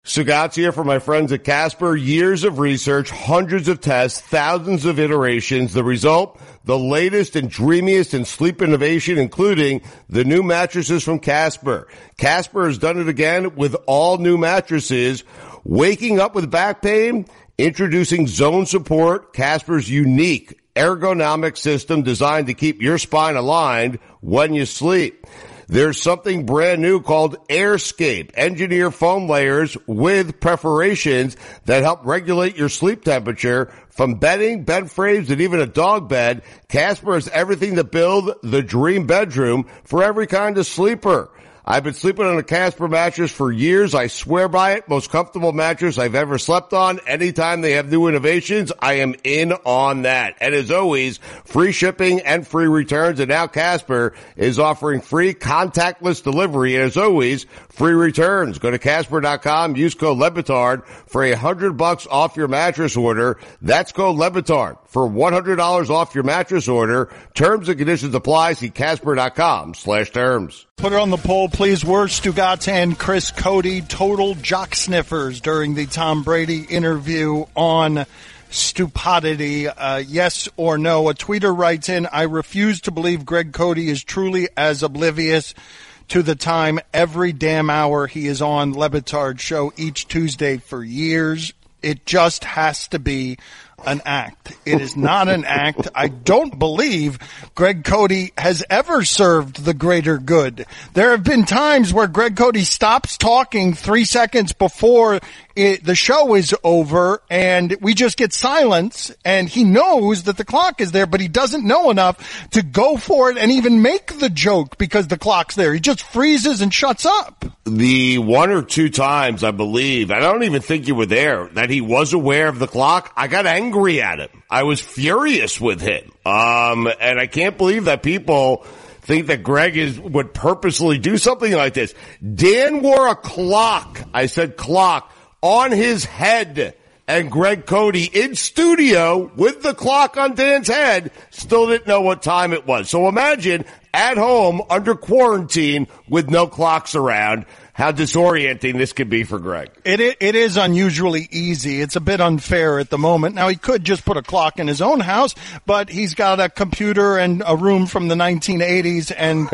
Sugats here for my friends at Casper. Years of research, hundreds of tests, thousands of iterations. The result, the latest and dreamiest in sleep innovation, including the new mattresses from Casper. Casper has done it again with all new mattresses. Waking up with back pain? Introducing Zone Support, Casper's unique ergonomic system designed to keep your spine aligned when you sleep. There's something brand new called AirScape, engineer foam layers with perforations that help regulate your sleep temperature. From bedding, bed frames, and even a dog bed, Casper has everything to build the dream bedroom for every kind of sleeper. I've been sleeping on a Casper mattress for years. I swear by it. Most comfortable mattress I've ever slept on. Anytime they have new innovations, I am in on that. And as always, free shipping and free returns. And now Casper is offering free contactless delivery. And as always, free returns. Go to Casper.com. Use code LeBatard for $100 off your mattress order. That's code LeBatard for $100 off your mattress order. Terms and conditions apply. See Casper.com/terms. Put it on the poll, please. Were Stugats and Chris Cote total jock sniffers during the Tom Brady interview on Stupidity? Yes or no? A tweeter writes in, I refuse to believe Greg Cote is truly as oblivious to the time every damn hour he is on LeBatard show each Tuesday for years. It just has to be an act. It is not an act. I don't believe Greg Cote has ever served the greater good. There have been times where Greg Cote stops talking 3 seconds before the show is over, and we just get silence, and he knows that the clock is there, but he doesn't know enough to go for it and even make the joke because the clock's there. He just freezes and shuts up. The one or two times, I believe, I don't even think you were there, that he was aware of the clock, I got angry at him. I was furious with him. And I can't believe that people think that Greg would purposely do something like this. Dan wore a clock. I said clock on his head, and Greg Cote in studio with the clock on Dan's head still didn't know what time it was. So imagine at home under quarantine with no clocks around, how disorienting this could be for Greg. It is unusually easy. It's a bit unfair at the moment. Now, he could just put a clock in his own house, but he's got a computer and a room from the 1980s, and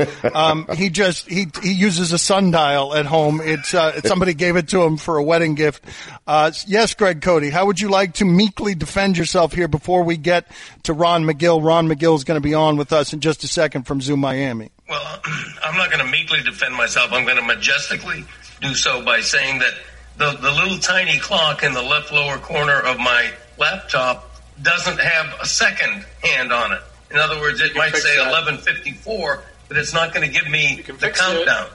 he uses a sundial at home. It's somebody gave it to him for a wedding gift. Yes, Greg Cote, how would you like to meekly defend yourself here before we get to Ron McGill? Ron McGill is going to be on with us in just a second from Zoo Miami. Well, I'm not going to meekly defend myself. I'm going to majestically do so by saying that the little tiny clock in the left lower corner of my laptop doesn't have a second hand on it. In other words, it might say 11:54, but it's not going to give me the countdown.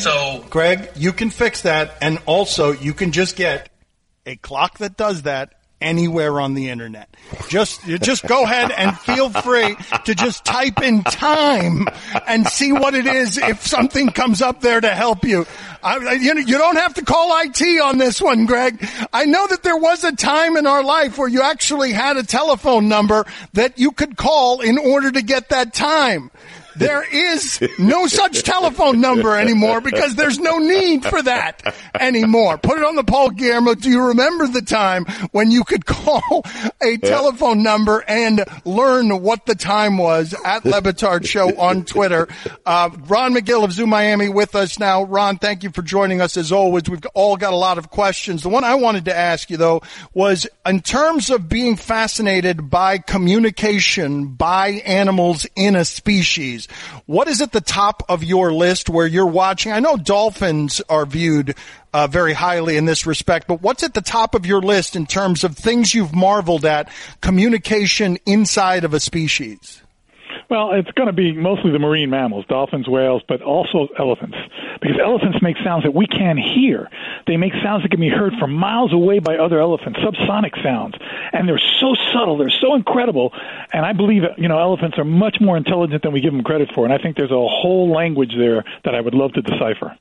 Greg, you can fix that, and also you can just get a clock that does that anywhere on the internet. Just go ahead and feel free to just type in time and see what it is if something comes up there to help you. You don't have to call IT on this one, Greg. I know that there was a time in our life where you actually had a telephone number that you could call in order to get that time. There is no such telephone number anymore because there's no need for that anymore. Put it on the poll, Guillermo. Do you remember the time when you could call a telephone number and learn what the time was at LeBatard Show on Twitter? Ron McGill of Zoo Miami with us now. Ron, thank you for joining us as always. We've all got a lot of questions. The one I wanted to ask you, though, was in terms of being fascinated by communication by animals in a species, what is at the top of your list where you're watching? I know dolphins are viewed very highly in this respect, but what's at the top of your list in terms of things you've marveled at, communication inside of a species? Well, it's going to be mostly the marine mammals, dolphins, whales, but also elephants, because elephants make sounds that we can't hear. They make sounds that can be heard from miles away by other elephants, subsonic sounds, and they're so subtle, they're so incredible, and I believe elephants are much more intelligent than we give them credit for, and I think there's a whole language there that I would love to decipher.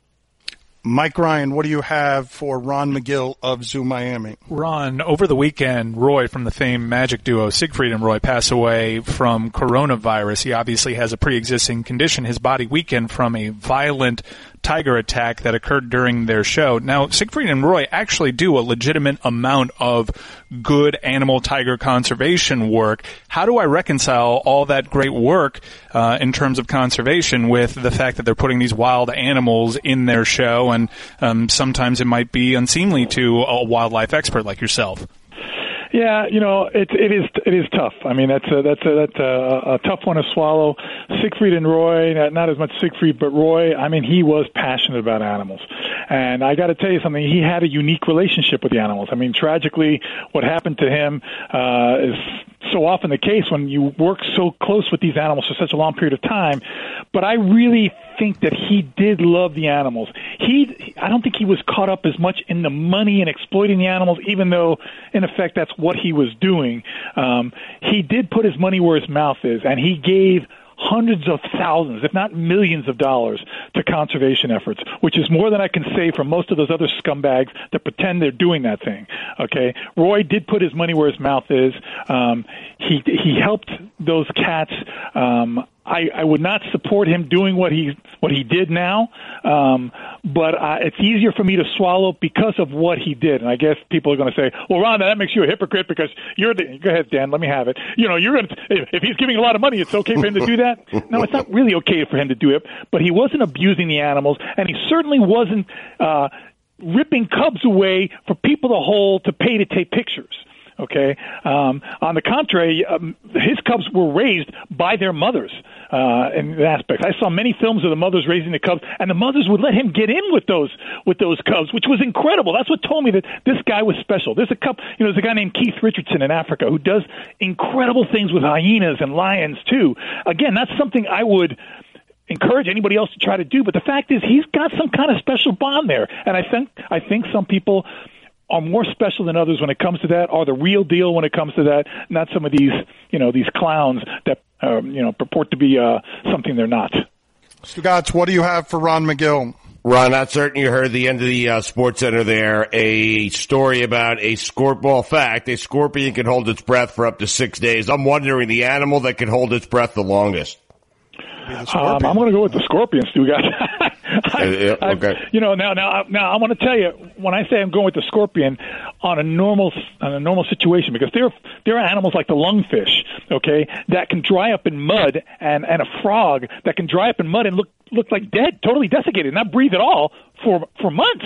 Mike Ryan, what do you have for Ron McGill of Zoo Miami? Ron, over the weekend, Roy from the famed Magic duo, Siegfried and Roy, passed away from coronavirus. He obviously has a pre-existing condition. His body weakened from a violent tiger attack that occurred during their show. Now, Siegfried and Roy actually do a legitimate amount of good animal tiger conservation work. How do I reconcile all that great work in terms of conservation with the fact that they're putting these wild animals in their show, and sometimes it might be unseemly to a wildlife expert like yourself? Yeah, it is tough. I mean, that's a tough one to swallow. Siegfried and Roy, not as much Siegfried, but Roy. I mean, he was passionate about animals, and I got to tell you something. He had a unique relationship with the animals. I mean, tragically, what happened to him is so often the case when you work so close with these animals for such a long period of time. But I really think that he did love the animals. I don't think he was caught up as much in the money and exploiting the animals, even though, in effect, that's what he was doing. He did put his money where his mouth is, and he gave hundreds of thousands, if not millions of dollars to conservation efforts, which is more than I can say for most of those other scumbags that pretend they're doing that thing. Okay, Roy did put his money where his mouth is. He helped those cats. I would not support him doing what he did now, but it's easier for me to swallow because of what he did. And I guess people are going to say, "Well, Ron, that makes you a hypocrite because you're the." Go ahead, Dan. Let me have it. If he's giving a lot of money, it's okay for him to do that. No, it's not really okay for him to do it. But he wasn't abusing the animals, and he certainly wasn't ripping cubs away for people to pay to take pictures. Okay. On the contrary, his cubs were raised by their mothers in that aspect. I saw many films of the mothers raising the cubs, and the mothers would let him get in with those cubs, which was incredible. That's what told me that this guy was special. There's a guy named Keith Richardson in Africa who does incredible things with hyenas and lions too. Again, that's something I would encourage anybody else to try to do. But the fact is, he's got some kind of special bond there, and I think some people are more special than others when it comes to that, are the real deal when it comes to that, not some of these clowns that purport to be something they're not. Stugotz, what do you have for Ron McGill? Ron, not certain you heard the end of the Sports Center there, a story about a scorpion can hold its breath for up to 6 days. I'm wondering the animal that can hold its breath the longest. I'm going to go with the scorpion, Stugotz. Okay. Now I want to tell you, when I say I'm going with the scorpion on a normal situation, because there are animals like the lungfish, okay, that can dry up in mud, and a frog that can dry up in mud and look like dead, totally desiccated, not breathe at all for months,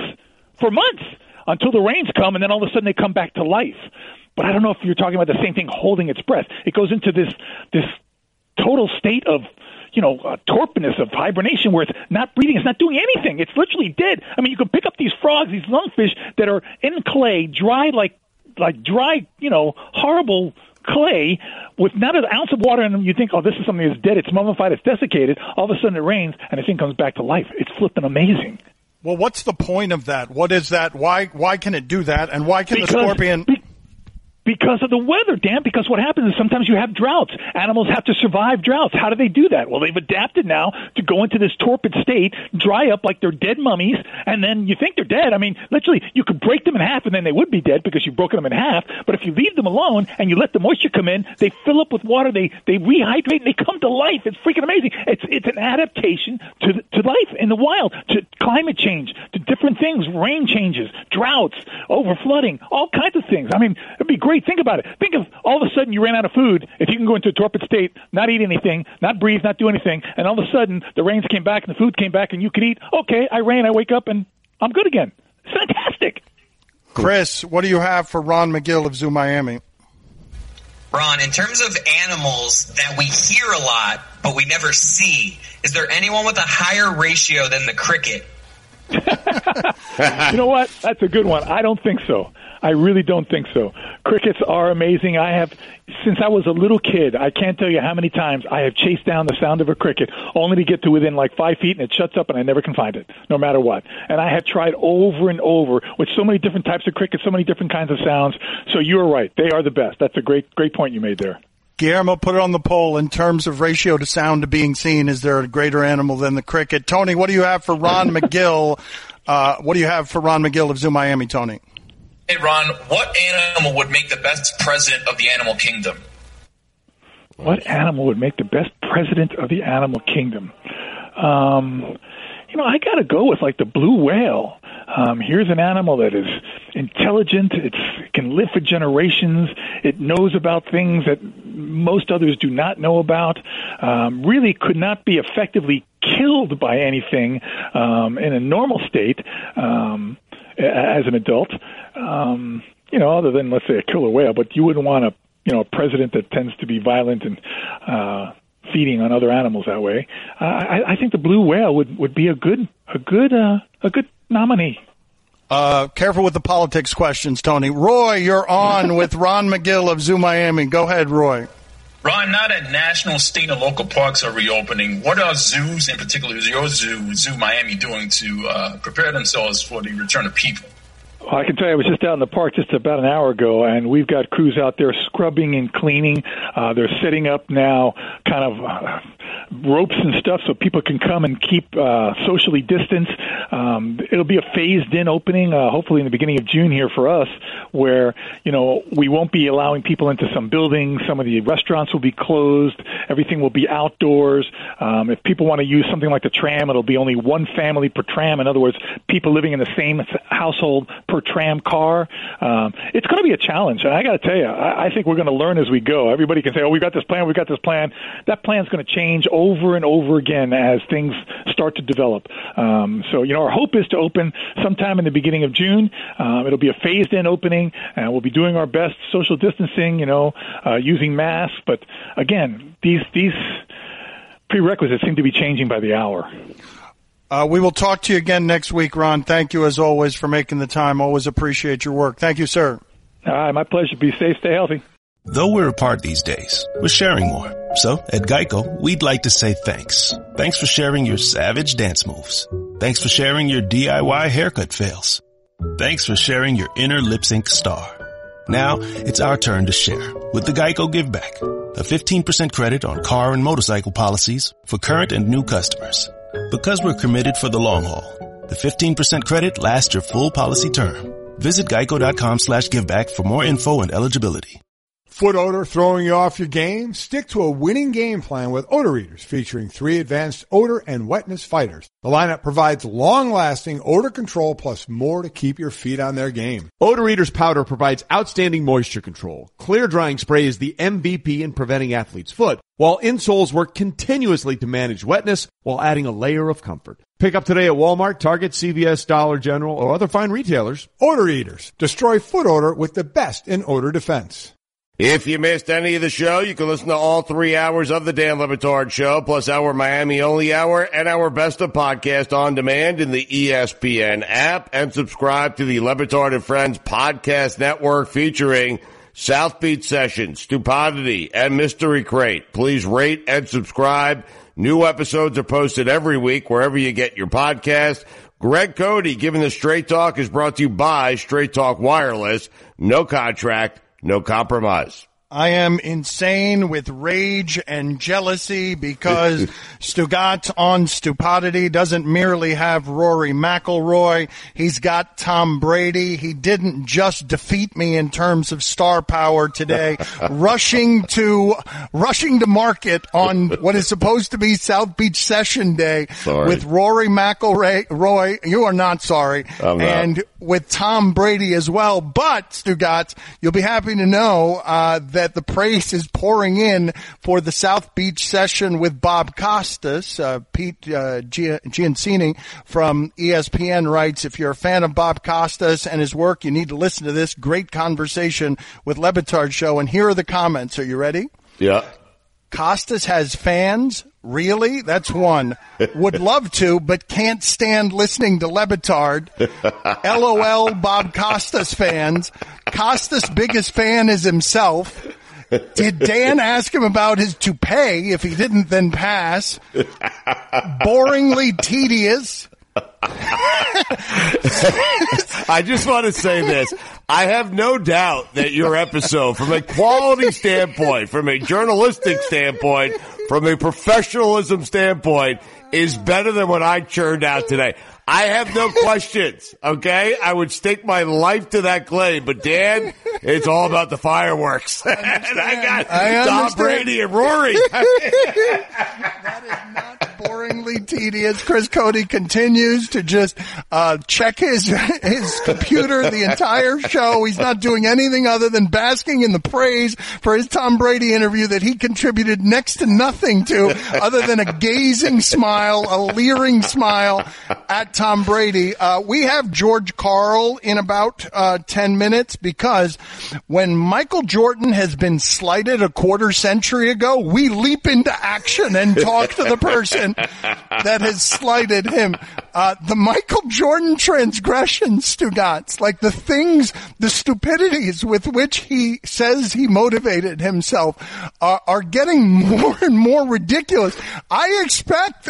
until the rains come, and then all of a sudden they come back to life. But I don't know if you're talking about the same thing, holding its breath. It goes into this total state of torpidness, of hibernation, where it's not breathing, it's not doing anything. It's literally dead. I mean, you can pick up these frogs, these lungfish that are in clay, dry like dry, horrible clay with not an ounce of water in them. You think, oh, this is something that's dead. It's mummified. It's desiccated. All of a sudden it rains and the thing comes back to life. It's flipping amazing. Well, what's the point of that? What is that? Why can it do that? And why can the scorpion... Because of the weather, Dan. Because what happens is sometimes you have droughts. Animals have to survive droughts. How do they do that? Well, they've adapted now to go into this torpid state, dry up like they're dead mummies, and then you think they're dead. I mean, literally, you could break them in half and then they would be dead because you've broken them in half. But if you leave them alone and you let the moisture come in, they fill up with water, they rehydrate, and they come to life. It's freaking amazing. It's an adaptation to life in the wild, to climate change, to different things, rain changes, droughts, overflooding, all kinds of things. I mean, it'd be great. Think about it. Think of all of a sudden you ran out of food. If you can go into a torpid state, not eat anything, not breathe, not do anything, and all of a sudden the rains came back and the food came back and you could eat. Okay, I wake up and I'm good again. It's fantastic. Chris, what do you have for Ron McGill of Zoo Miami? Ron, in terms of animals that we hear a lot but we never see, is there anyone with a higher ratio than the cricket? You know what? That's a good one. I don't think so. I really don't think so. Crickets are amazing. Since I was a little kid, I can't tell you how many times I have chased down the sound of a cricket only to get to within like 5 feet and it shuts up and I never can find it, no matter what. And I have tried over and over with so many different types of crickets, so many different kinds of sounds. So you're right. They are the best. That's a great point you made there. Guillermo, put it on the poll. In terms of ratio to sound to being seen, is there a greater animal than the cricket? Tony, what do you have for Ron McGill? What do you have for Ron McGill of Zoo Miami, Tony? Hey, Ron, what animal would make the best president of the animal kingdom? What animal would make the best president of the animal kingdom? I got to go with like the blue whale. Here's an animal that is intelligent. It can live for generations. It knows about things that most others do not know about. Really could not be effectively killed by anything in a normal state as an adult. Other than, let's say, a killer whale. But you wouldn't want a president that tends to be violent and feeding on other animals that way. I think the blue whale would be a good nominee. Careful with the politics questions, Tony. Roy, you're on with Ron McGill of Zoo Miami. Go ahead, Roy. Ron, now that national, state, and local parks are reopening, what are zoos, in particular your zoo, Zoo Miami, doing to prepare themselves for the return of people? Well, I can tell you, I was just out in the park just about an hour ago, and we've got crews out there scrubbing and cleaning. They're setting up now kind of ropes and stuff so people can come and keep socially distanced. It'll be a phased-in opening, hopefully in the beginning of June here for us, where, we won't be allowing people into some buildings. Some of the restaurants will be closed. Everything will be outdoors. If people want to use something like the tram, it'll be only one family per tram. In other words, people living in the same household per tram car. It's going to be a challenge. And I got to tell you, I think we're going to learn as we go. Everybody can say, we've got this plan. That plan's going to change over and over again as things start to develop. So, our hope is to open sometime in the beginning of June. It'll be a phased-in opening, and we'll be doing our best social distancing, using masks. But again, these prerequisites seem to be changing by the hour. We will talk to you again next week, Ron. Thank you, as always, for making the time. Always appreciate your work. Thank you, sir. My pleasure. Be safe. Stay healthy. Though we're apart these days, we're sharing more. So, at Geico, we'd like to say thanks. Thanks for sharing your savage dance moves. Thanks for sharing your DIY haircut fails. Thanks for sharing your inner lip sync star. Now, it's our turn to share with the Geico Give Back, a 15% credit on car and motorcycle policies for current and new customers. Because we're committed for the long haul, the 15% credit lasts your full policy term. Visit geico.com/giveback for more info and eligibility. Foot odor throwing you off your game? Stick to a winning game plan with Odor Eaters, featuring 3 advanced odor and wetness fighters. The lineup provides long-lasting odor control plus more to keep your feet on their game. Odor Eaters powder provides outstanding moisture control. Clear drying spray is the MVP in preventing athlete's foot, while insoles work continuously to manage wetness while adding a layer of comfort. Pick up today at Walmart, Target, CVS, Dollar General, or other fine retailers. Odor Eaters. Destroy foot odor with the best in odor defense. If you missed any of the show, you can listen to all 3 hours of the Dan Le Batard Show, plus our Miami-only hour and our Best of podcast on demand in the ESPN app, and subscribe to the Le Batard and Friends podcast network featuring South Beach Sessions, Stupidity, and Mystery Crate. Please rate and subscribe. New episodes are posted every week wherever you get your podcast. Greg Cody, Giving the Straight Talk, is brought to you by Straight Talk Wireless. No contract, no compromise. I am insane with rage and jealousy because Stugat on Stupidity doesn't merely have Rory McIlroy. He's got Tom Brady. He didn't just defeat me in terms of star power today. rushing to market on what is supposed to be South Beach Session Day with Rory McIlroy. You are not sorry. And with Tom Brady as well. But, Stugat, you'll be happy to know that the praise is pouring in for the South Beach Session with Bob Costas. Pete Giancini from ESPN writes, if you're a fan of Bob Costas and his work, you need to listen to this great conversation with Le Batard Show. And here are the comments. Are you ready? Yeah. Costas has fans? Really? That's one. Would love to, but can't stand listening to Le Batard. LOL, Bob Costas fans. Costas' biggest fan is himself. Did Dan ask him about his toupee? If he didn't, then pass. Boringly tedious. I just want to say this. I have no doubt that your episode, from a quality standpoint, from a journalistic standpoint, from a professionalism standpoint, is better than what I churned out today. I have no questions, okay? I would stake my life to that claim, but Dan, it's all about the fireworks. And I got Tom Brady and Rory. That is not boring exhaustingly tedious. Chris Cody continues to just check his computer the entire show. He's not doing anything other than basking in the praise for his Tom Brady interview that he contributed next to nothing to, other than a gazing smile, a leering smile at Tom Brady. We have George Karl in about 10 minutes, because when Michael Jordan has been slighted a quarter century ago, we leap into action and talk to the person that has slighted him. The Michael Jordan transgressions, Stugotz, like the things, the stupidities with which he says he motivated himself, are getting more and more ridiculous. I expect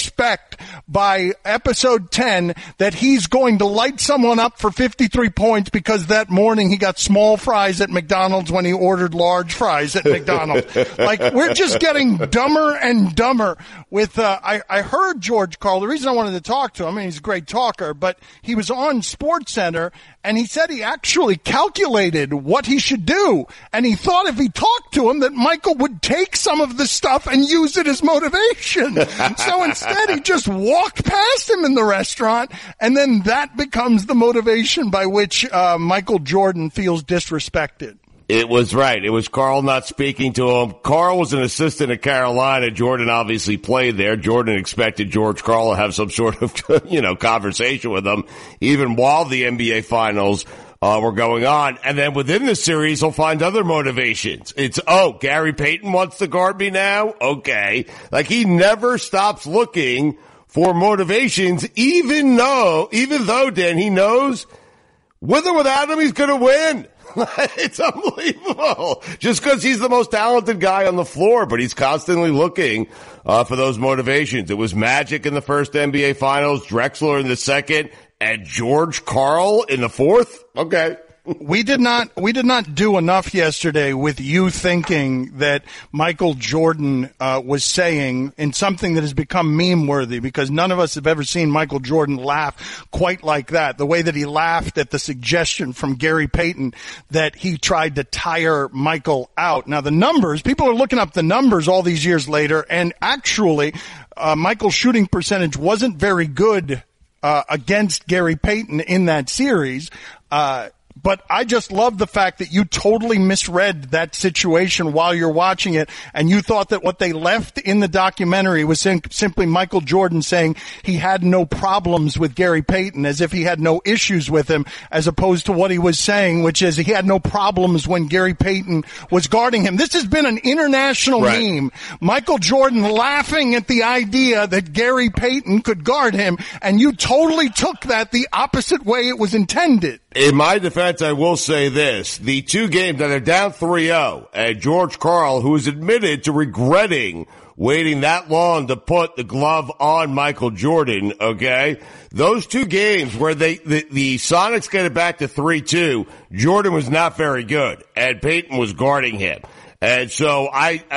by episode 10 that he's going to light someone up for 53 points because that morning he got small fries at McDonald's when he ordered large fries at McDonald's. Like, we're just getting dumber and dumber with, I heard George Karl. The reason I wanted to talk to him, I mean, he's a great talker, but he was on SportsCenter and he said he actually calculated what he should do. And he thought if he talked to him that Michael would take some of the stuff and use it as motivation. So instead he just walked past him in the restaurant, and then that becomes the motivation by which Michael Jordan feels disrespected. It was right. It was Karl not speaking to him. Karl was an assistant at Carolina. Jordan obviously played there. Jordan expected George Karl to have some sort of, conversation with him, even while the NBA Finals were going on. And then within the series, he'll find other motivations. It's, Gary Payton wants to guard me now? Okay. Like, he never stops looking for motivations, even though, Dan, he knows with or without him, he's going to win. It's unbelievable. Just because he's the most talented guy on the floor, but he's constantly looking for those motivations. It was Magic in the first NBA Finals, Drexler in the second, and George Karl in the fourth. Okay. We did not do enough yesterday with you thinking that Michael Jordan was saying in something that has become meme worthy, because none of us have ever seen Michael Jordan laugh quite like that. The way that he laughed at the suggestion from Gary Payton that he tried to tire Michael out. Now the numbers, people are looking up the numbers all these years later, and actually Michael's shooting percentage wasn't very good against Gary Payton in that series. But I just love the fact that you totally misread that situation while you're watching it, and you thought that what they left in the documentary was simply Michael Jordan saying he had no problems with Gary Payton, as if he had no issues with him, as opposed to what he was saying, which is he had no problems when Gary Payton was guarding him. This has been an international meme. Michael Jordan laughing at the idea that Gary Payton could guard him, and you totally took that the opposite way it was intended. In my defense, I will say this. The two games that are down 3-0, and George Karl, who has admitted to regretting waiting that long to put the glove on Michael Jordan, okay? Those two games where the Sonics get it back to 3-2, Jordan was not very good, and Payton was guarding him. And so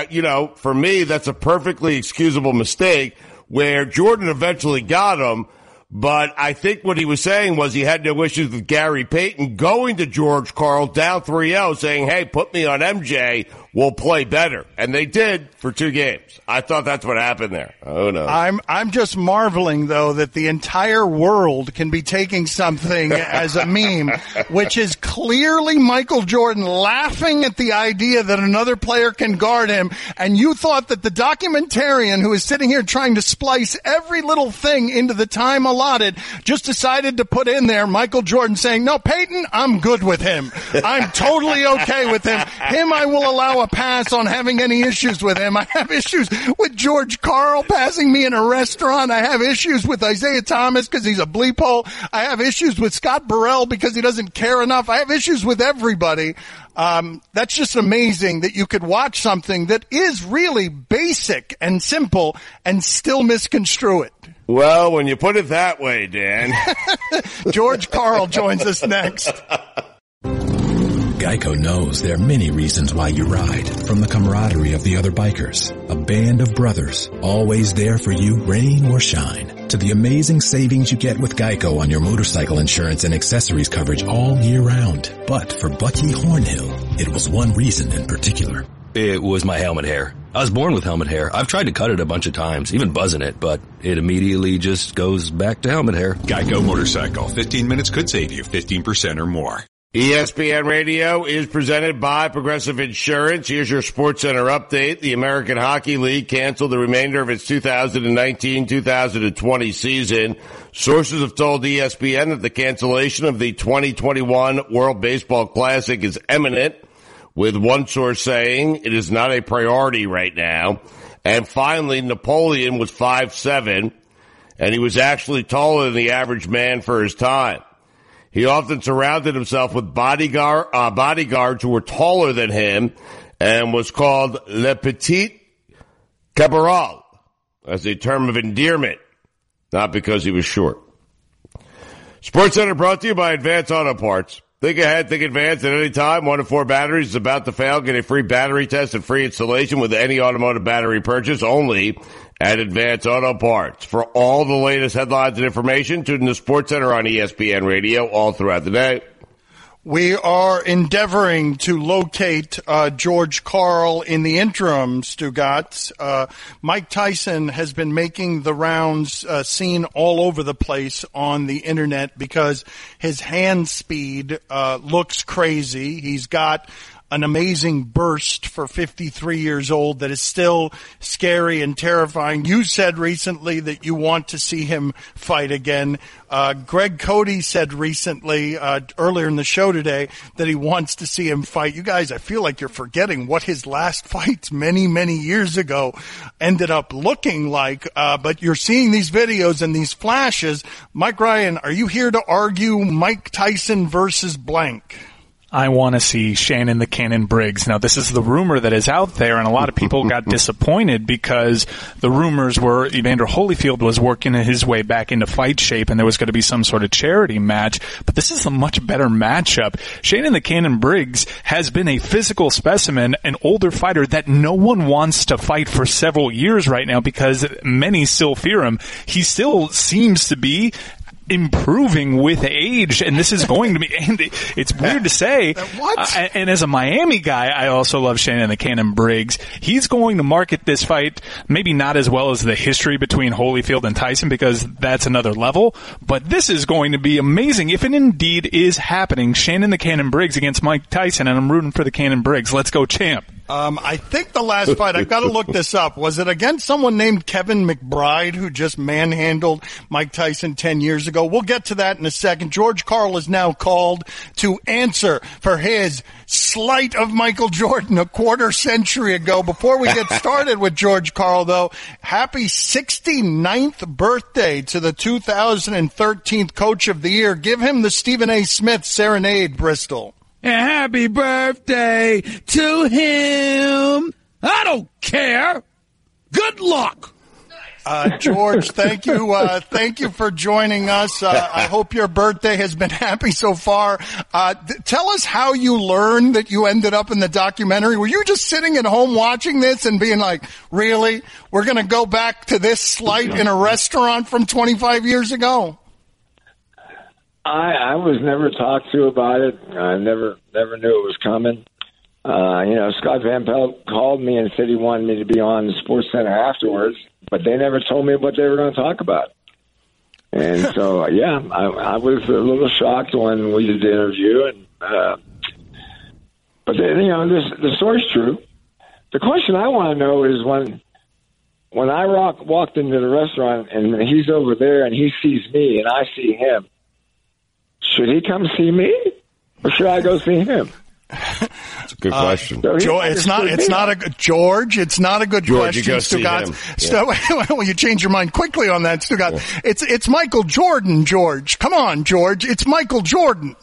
for me, that's a perfectly excusable mistake where Jordan eventually got him. But I think what he was saying was he had no issues with Gary Payton going to George Karl down 3-0 saying, hey, put me on MJ, we'll play better. And they did for 2 games. I thought that's what happened there. Oh, no. I'm just marveling, though, that the entire world can be taking something as a meme, which is clearly Michael Jordan laughing at the idea that another player can guard him. And you thought that the documentarian who is sitting here trying to splice every little thing into the time allotted just decided to put in there Michael Jordan saying, no, Payton, I'm good with him. I'm totally okay with him. Him, I will allow a pass on having any issues with him. I have issues with George Karl passing me in a restaurant. I have issues with Isaiah Thomas because he's a bleep hole. I have issues with Scott Burrell because he doesn't care enough. I have issues with everybody. That's just amazing that you could watch something that is really basic and simple and still misconstrue it. Well, when you put it that way, Dan. George Karl joins us next. Geico knows there are many reasons why you ride, from the camaraderie of the other bikers, a band of brothers, always there for you, rain or shine, to the amazing savings you get with Geico on your motorcycle insurance and accessories coverage all year round. But for Bucky Hornhill, it was one reason in particular. It was my helmet hair. I was born with helmet hair. I've tried to cut it a bunch of times, even buzzing it, but it immediately just goes back to helmet hair. Geico Motorcycle. 15 minutes could save you 15% or more. ESPN Radio is presented by Progressive Insurance. Here's your SportsCenter update. The American Hockey League canceled the remainder of its 2019-2020 season. Sources have told ESPN that the cancellation of the 2021 World Baseball Classic is imminent, with one source saying it is not a priority right now. And finally, Napoleon was 5'7", and he was actually taller than the average man for his time. He often surrounded himself with bodyguards who were taller than him and was called Le Petit Cabral as a term of endearment, not because he was short. SportsCenter brought to you by Advance Auto Parts. Think ahead, think advance at any time. 1 in 4 batteries is about to fail. Get a free battery test and free installation with any automotive battery purchase only at Advance Auto Parts. For all the latest headlines and information, tune in to SportsCenter on ESPN Radio all throughout the day. We are endeavoring to locate George Karl in the interim, Stugotz. Mike Tyson has been making the rounds seen all over the place on the Internet because his hand speed looks crazy. He's got an amazing burst for 53 years old that is still scary and terrifying. You said recently that you want to see him fight again. Greg Cody said recently, earlier in the show today, that he wants to see him fight. You guys, I feel like you're forgetting what his last fights many, many years ago ended up looking like. But you're seeing these videos and these flashes. Mike Ryan, are you here to argue Mike Tyson versus blank? I want to see Shannon the Cannon Briggs. Now, this is the rumor that is out there, and a lot of people got disappointed because the rumors were Evander Holyfield was working his way back into fight shape, and there was going to be some sort of charity match. But this is a much better matchup. Shannon the Cannon Briggs has been a physical specimen, an older fighter that no one wants to fight for several years right now because many still fear him. He still seems to be improving with age, and this is going to be, and it's weird to say, and as a Miami guy, I also love Shannon the Cannon Briggs. He's going to market this fight maybe not as well as the history between Holyfield and Tyson, because that's another level, but this is going to be amazing if it indeed is happening. Shannon the Cannon Briggs against Mike Tyson, and I'm rooting for the Cannon Briggs. Let's go, champ. I think the last fight, I've got to look this up, was it against someone named Kevin McBride who just manhandled Mike Tyson 10 years ago? We'll get to that in a second. George Karl is now called to answer for his slight of Michael Jordan a quarter century ago. Before we get started with George Karl, though, happy 69th birthday to the 2013 Coach of the Year. Give him the Stephen A. Smith Serenade, Bristol. Happy birthday to him. I don't care. Good luck. George, thank you. Thank you for joining us. I hope your birthday has been happy so far. Tell us how you learned that you ended up in the documentary. Were you just sitting at home watching this and being like, really? We're going to go back to this slight in a restaurant from 25 years ago? I was never talked to about it. I never knew it was coming. Scott Van Pelt called me and said he wanted me to be on the SportsCenter afterwards, but they never told me what they were going to talk about. And so, I was a little shocked when we did the interview. But the story's true. The question I want to know is when I walked into the restaurant and he's over there and he sees me and I see him, should he come see me, or should I go see him? That's a good question. It's not a good question, Stugotz. Well, you change your mind quickly on that, Stugotz. It's Michael Jordan, George. Come on, George. It's Michael Jordan.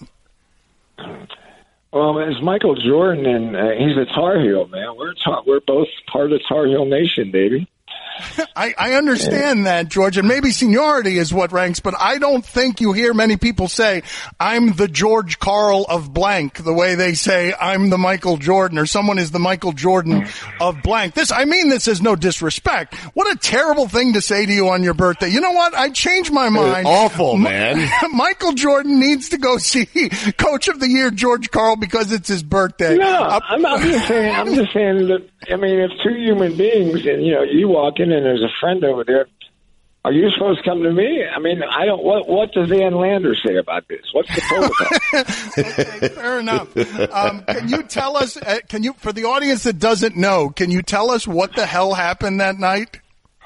Well, it's Michael Jordan, and he's a Tar Heel, man. We're both part of Tar Heel Nation, baby. I understand that, George, and maybe seniority is what ranks, but I don't think you hear many people say, I'm the George Karl of blank, the way they say, I'm the Michael Jordan, or someone is the Michael Jordan of blank. This is no disrespect. What a terrible thing to say to you on your birthday. You know what? I changed my mind. Awful, man. Michael Jordan needs to go see Coach of the Year George Karl because it's his birthday. No, I'm just saying that, I mean, if two human beings and, you walk in and there's a friend over there, are you supposed to come to me? I mean, I don't. What does Ann Lander say about this? What's the protocol? Okay, fair enough. Can you tell us? For the audience that doesn't know, can you tell us what the hell happened that night?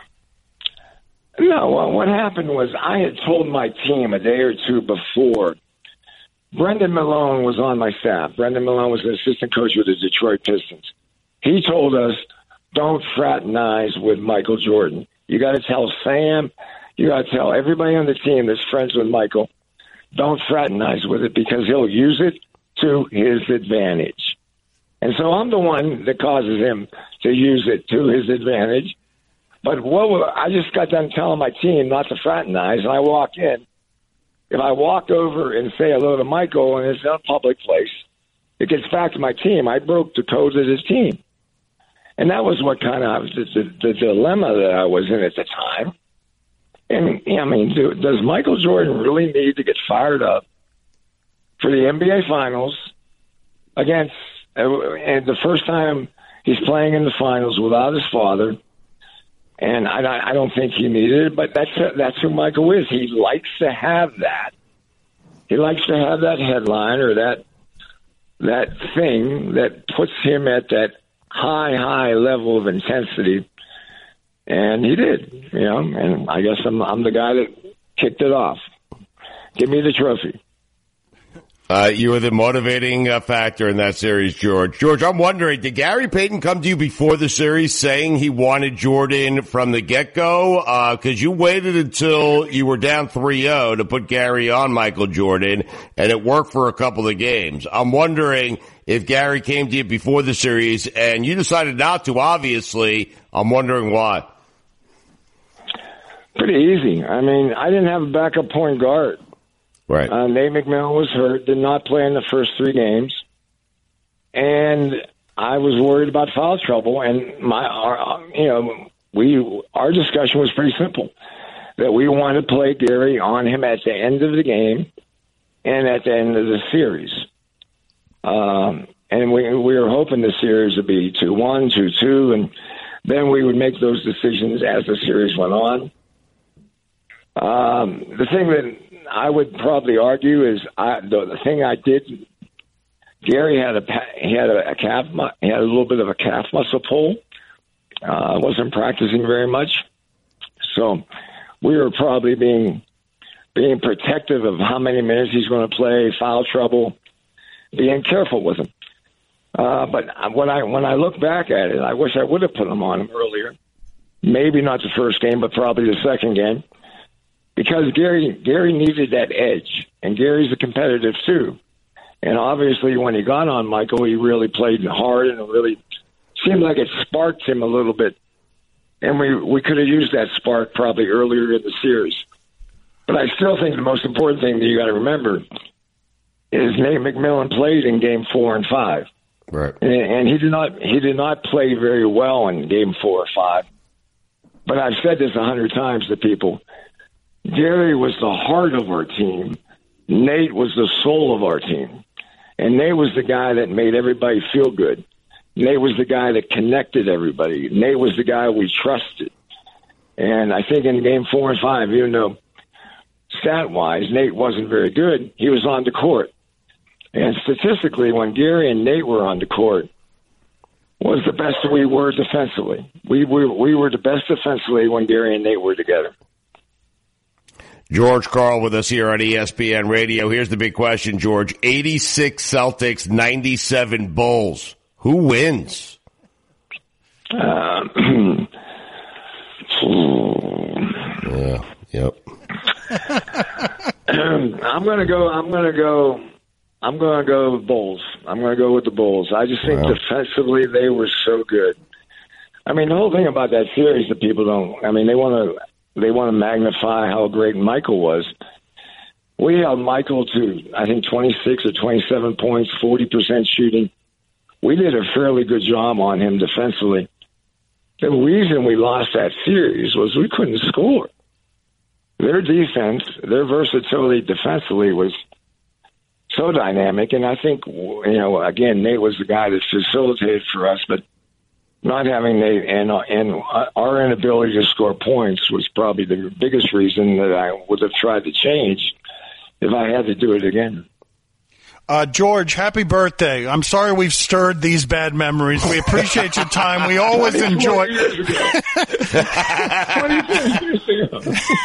No, well, what happened was I had told my team a day or two before. Brendan Malone was on my staff. Brendan Malone was an assistant coach with the Detroit Pistons. He told us, don't fraternize with Michael Jordan. You got to tell Sam, you got to tell everybody on the team that's friends with Michael, don't fraternize with it because he'll use it to his advantage. And so I'm the one that causes him to use it to his advantage. But I just got done telling my team not to fraternize, and I walk in. If I walk over and say hello to Michael and it's in a public place, it gets back to my team. I broke the code of his team. And that was what kind of the dilemma that I was in at the time. And, I mean, does Michael Jordan really need to get fired up for the NBA Finals against, and the first time he's playing in the finals without his father? And I don't think he needed it, but that's who Michael is. He likes to have that. He likes to have that headline or that thing that puts him at that high level of intensity. And he did, and I guess I'm the guy that kicked it off. Give me the trophy. You were the motivating factor in that series, George. George, I'm wondering, did Gary Payton come to you before the series saying he wanted Jordan from the get-go? Because you waited until you were down 3-0 to put Gary on Michael Jordan, and it worked for a couple of games. I'm wondering if Gary came to you before the series, and you decided not to, obviously. I'm wondering why. Pretty easy. I mean, I didn't have a backup point guard. Right. Nate McMillan was hurt, did not play in the first 3 games, and I was worried about foul trouble. And our discussion was pretty simple: that we wanted to play Gary on him at the end of the game and at the end of the series. And we were hoping the series would be 2-1, 2-2, and then we would make those decisions as the series went on. The thing that I would probably argue is the thing I did. Gary had a little bit of a calf muscle pull. Wasn't practicing very much, so we were probably being protective of how many minutes he's going to play, foul trouble, being careful with him. But when I look back at it, I wish I would have put him on him earlier. Maybe not the first game, but probably the second game. Because Gary needed that edge, and Gary's a competitive too. And obviously, when he got on Michael, he really played hard, and it really seemed like it sparked him a little bit. And we could have used that spark probably earlier in the series. But I still think the most important thing that you got to remember is Nate McMillan played in Game 4 and 5, right? And he did not play very well in Game 4 or 5. But I've said this 100 times to people. Gary was the heart of our team. Nate was the soul of our team. And Nate was the guy that made everybody feel good. Nate was the guy that connected everybody. Nate was the guy we trusted. And I think in Game 4 and 5, even though stat-wise Nate wasn't very good, he was on the court. And statistically, when Gary and Nate were on the court, was the best we were defensively. We were the best defensively when Gary and Nate were together. George Karl with us here on ESPN Radio. Here's the big question, George. 86 Celtics, 97 Bulls. Who wins? Yeah, yep. I'm gonna go with Bulls. I'm gonna go with the Bulls. I just think defensively they were so good. I mean, the whole thing about that series that people don't. I mean, they want to magnify how great Michael was. We held Michael to, I think, 26 or 27 points, 40% shooting. We did a fairly good job on him defensively. The reason we lost that series was we couldn't score. Their defense, their versatility defensively was so dynamic, and I think, again, Nate was the guy that facilitated for us, but not having Nate and our inability to score points was probably the biggest reason that I would have tried to change if I had to do it again. George, happy birthday. I'm sorry we've stirred these bad memories. We appreciate your time. We always enjoy. 20 years ago.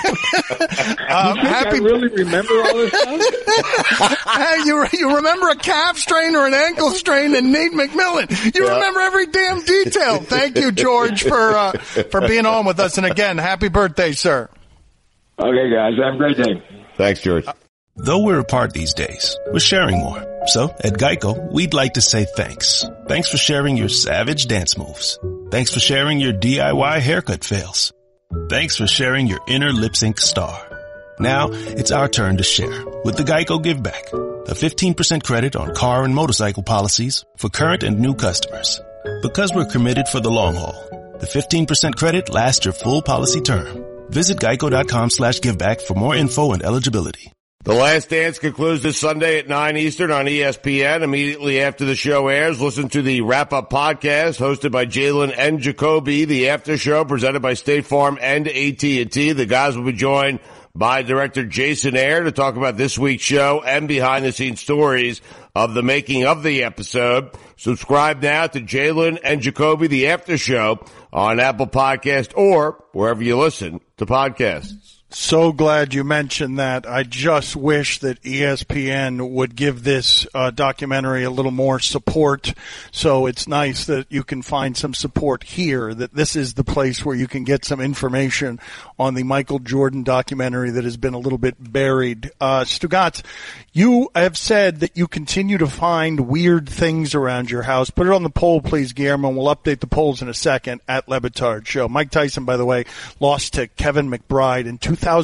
I really remember all this stuff? Hey, you remember a calf strain or an ankle strain and Nate McMillan. You remember every damn detail. Thank you, George, for being on with us. And again, happy birthday, sir. Okay, guys. Have a great day. Thanks, George. Though we're apart these days, we're sharing more. So, at Geico, we'd like to say thanks. Thanks for sharing your savage dance moves. Thanks for sharing your DIY haircut fails. Thanks for sharing your inner lip sync star. Now, it's our turn to share with the Geico Give Back, a 15% credit on car and motorcycle policies for current and new customers. Because we're committed for the long haul, the 15% credit lasts your full policy term. Visit geico.com/giveback for more info and eligibility. The Last Dance concludes this Sunday at 9 Eastern on ESPN. Immediately after the show airs, listen to the wrap-up podcast hosted by Jalen and Jacoby, the after show presented by State Farm and AT&T. The guys will be joined by director Jason Ayer to talk about this week's show and behind-the-scenes stories of the making of the episode. Subscribe now to Jalen and Jacoby, the after show, on Apple Podcast or wherever you listen to podcasts. So glad you mentioned that. I just wish that ESPN would give this documentary a little more support. So it's nice that you can find some support here, that this is the place where you can get some information on the Michael Jordan documentary that has been a little bit buried. Stugotz, you have said that you continue to find weird things around your house. Put it on the poll, please, Guillermo, and we'll update the polls in a second at Le Batard Show. Mike Tyson, by the way, lost to Kevin McBride in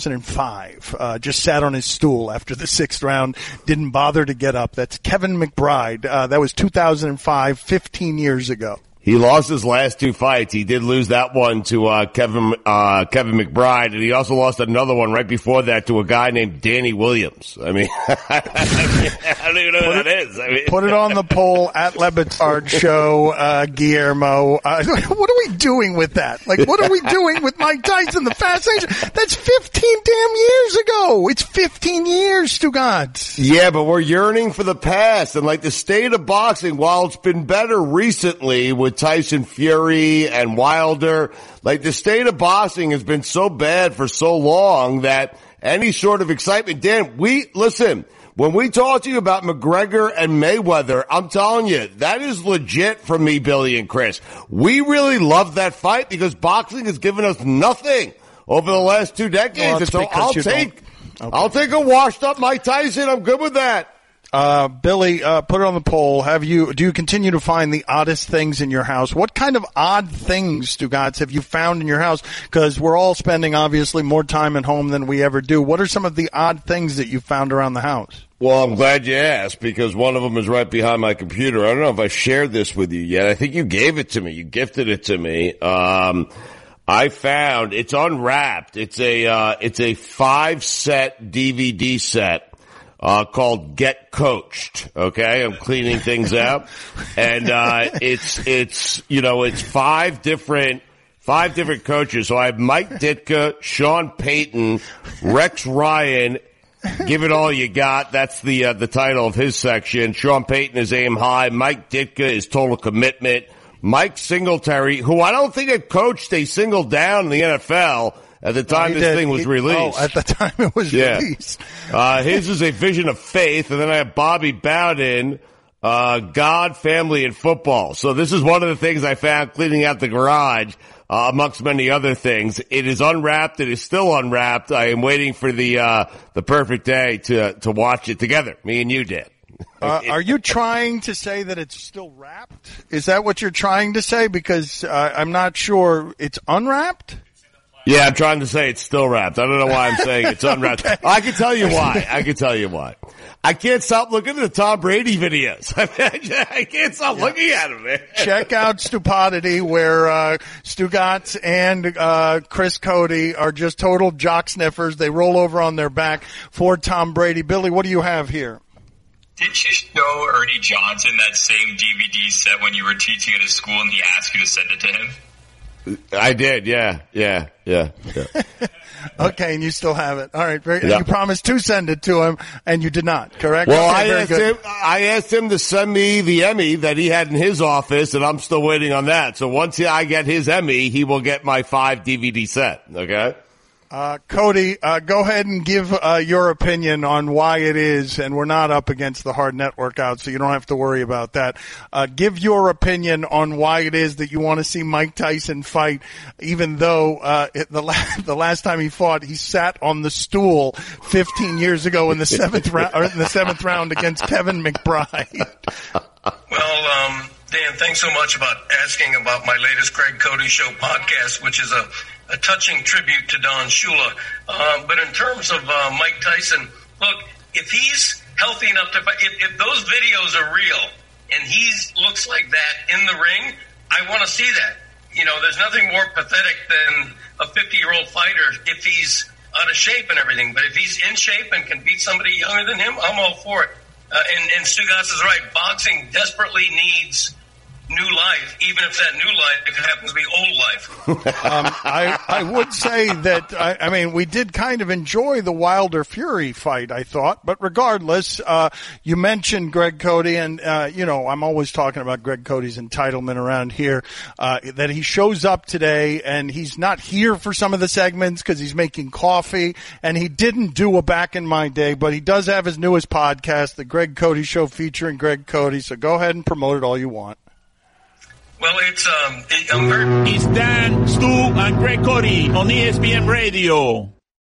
2005. Just sat on his stool after the 6th round, didn't bother to get up. That's Kevin McBride. That was 2005, 15 years ago. He lost his last 2 fights. He did lose that one to Kevin McBride, and he also lost another one right before that to a guy named Danny Williams. I mean, I don't even know who that is. I mean, put it on the poll at Le Batard Show, Guillermo. What are we doing with that? Like, what are we doing with Mike Tyson, the Fast Nation? That's 15 damn years ago. It's 15 years, Stugotz. Yeah, but we're yearning for the past, and like the state of boxing, while it's been better recently with Tyson Fury and Wilder, like the state of boxing has been so bad for so long that any sort of excitement, Dan, listen, when we talk to you about McGregor and Mayweather, I'm telling you, that is legit from me, Billy and Chris. We really love that fight because boxing has given us nothing over the last 2 decades. Well, so I'll take a washed up Mike Tyson. I'm good with that. Billy, put it on the poll. Do you continue to find the oddest things in your house? What kind of odd things, Stugotz, have you found in your house? Because we're all spending obviously more time at home than we ever do. What are some of the odd things that you found around the house? Well, I'm glad you asked because one of them is right behind my computer. I don't know if I shared this with you yet. I think you gave it to me. You gifted it to me. I found it's unwrapped. It's a 5-set DVD set. Called Get Coached. Okay. I'm cleaning things out. And, it's 5 different coaches. So I have Mike Ditka, Sean Payton, Rex Ryan. Give it all you got. That's the title of his section. Sean Payton is Aim High. Mike Ditka is Total Commitment. Mike Singletary, who I don't think had coached a single down in the NFL. At the time this thing was released. Oh, at the time it was released. His is A Vision of Faith. And then I have Bobby Bowden, God, Family, and Football. So this is one of the things I found cleaning out the garage, amongst many other things. It is unwrapped. It is still unwrapped. I am waiting for the perfect day to watch it together. Me and you, Dan. Are you trying to say that it's still wrapped? Is that what you're trying to say? Because I'm not sure it's unwrapped. Yeah, I'm trying to say it's still wrapped. I don't know why I'm saying it's unwrapped. Okay. I can tell you why. I can't stop looking at the Tom Brady videos. I can't stop looking at them, man. Check out Stupidity, where Stugotz and Chris Cody are just total jock sniffers. They roll over on their back for Tom Brady. Billy, what do you have here? Did you show Ernie Johnson that same DVD set when you were teaching at his school and he asked you to send it to him? I did, yeah. Okay, and you still have it. All right, you promised to send it to him, and you did not, correct? Well, okay, I asked him to send me the Emmy that he had in his office, and I'm still waiting on that. So once I get his Emmy, he will get my 5 DVD set, okay? Cody, go ahead and give your opinion on why it is, and we're not up against the hard net workout, so you don't have to worry about that. Give your opinion on why it is that you want to see Mike Tyson fight, even though the last time he fought, he sat on the stool 15 years ago in the seventh round against Kevin McBride. Well, Dan, thanks so much about asking about my latest Craig Cody Show podcast, which is a touching tribute to Don Shula. But in terms of Mike Tyson, look, if he's healthy enough to fight, if those videos are real and he looks like that in the ring, I want to see that. You know, there's nothing more pathetic than a 50-year-old fighter if he's out of shape and everything. But if he's in shape and can beat somebody younger than him, I'm all for it. And Stugotz is right. Boxing desperately needs new life, even if that new life happens to be old life. I would say that, I mean, we did kind of enjoy the Wilder Fury fight, I thought. But regardless, you mentioned Greg Cody, and, I'm always talking about Greg Cody's entitlement around here, that he shows up today, and he's not here for some of the segments because he's making coffee, and he didn't do a Back in My Day, but he does have his newest podcast, The Greg Cody Show, featuring Greg Cody. So go ahead and promote it all you want. Well, it's Dan, Stu, and Greg Cody on ESPN Radio.